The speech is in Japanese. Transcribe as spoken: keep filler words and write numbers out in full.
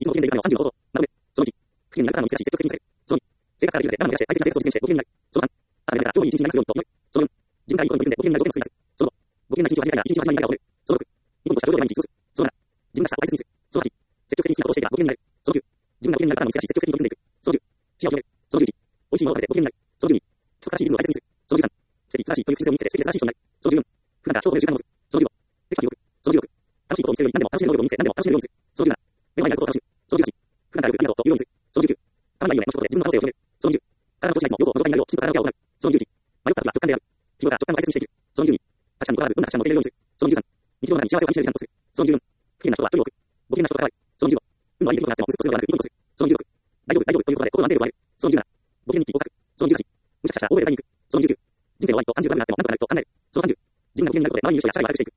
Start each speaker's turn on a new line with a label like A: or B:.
A: いつもごけんでいるのさんじゅうのこと。なので、そのいち、付近に何らかの見つけし積極的に見せる。そのに、生活から離れて何も出して相手に成功を実現してごけんになる。そのさん、朝でから今日に一日になりますようにと思い。そのよん、自分からいいことに取り組んでごけんになる条件を作り出す。そのご、ごけんな一日を始めたいな一日を始めたいなが踊る。そのろく、日本とした労働で毎日過ごす。そのなな、自分がしたを大切にする。そのはち、積極的に好きなことをしていけばごけんになる。そのきゅう、自分がごけんになる方の見つけし積極的に取り組んでいく。そのじゅう、視野を広げる。そのじゅういち、美味しいものを食べてごけんになる。そのじゅうに、素晴らしいリズムを大切にする。そのじゅうさん、素敵、素晴らしいという癖を見つけて、素敵で素晴らしい人になる。そのじゅうよん、普段から超過時間を持つ。そのじゅうご、テキパキ動く。そのじゅうろく、楽しいことを見せるように何でも楽しめる能力を見せ、何でも楽しめるようにする。そのじゅうなな、目の前にあることを楽しむ。そのじゅうはち、普段からよくありがとうと言うようにする。そのじゅうきゅう、頭がいいよねの一言で自分の可能性を認める。そのじゅう、体の調子がいつも両方を除外になるよう、きちんと体のケアを行う。そのじゅういち、迷った時は直感である。日頃から直感を大切にしていく。そのじゅうに、他者に怒らず、どんな他者にも受け入れるようにする。そのじゅうさん、日常の中に幸せを感じる時間とする。そのじゅうよん、不機嫌な人は距離を置く。ご機嫌な人と関わる。そのじゅうご、運の悪い出来事があっても薄っぺらくなくいいことする。そのじゅうろく、大丈夫、大丈夫ということで心の安定を加える。そのじゅうなな、ご機嫌に一気に合格。そのじゅうはち、むしゃくしゃ大声で買いに行く。そのじゅうきゅう、人生の終わりと単純不安になってもなんとかなると考える。そのさんじゅう、自分がご機嫌になることで周りにいる人や社会を悪くしていく。